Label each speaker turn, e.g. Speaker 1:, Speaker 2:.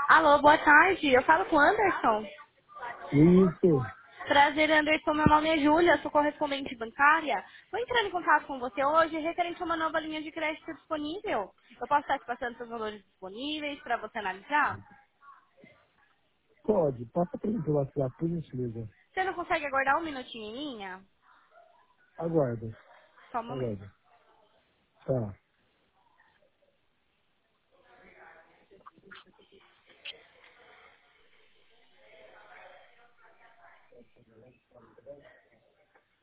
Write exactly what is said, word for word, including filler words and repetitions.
Speaker 1: Alô, boa tarde. Eu falo com o Anderson.
Speaker 2: Isso.
Speaker 1: Prazer, Anderson. Meu nome é Júlia, sou correspondente bancária. Vou entrar em contato com você hoje referente a uma nova linha de crédito disponível. Eu posso estar te passando seus valores disponíveis para você analisar?
Speaker 2: Pode. Passa para mim pelo WhatsApp, por gentileza.
Speaker 1: Você não consegue aguardar um minutinho em linha?
Speaker 2: Aguarda.
Speaker 1: Só um momento.
Speaker 2: Aguarda. Tá.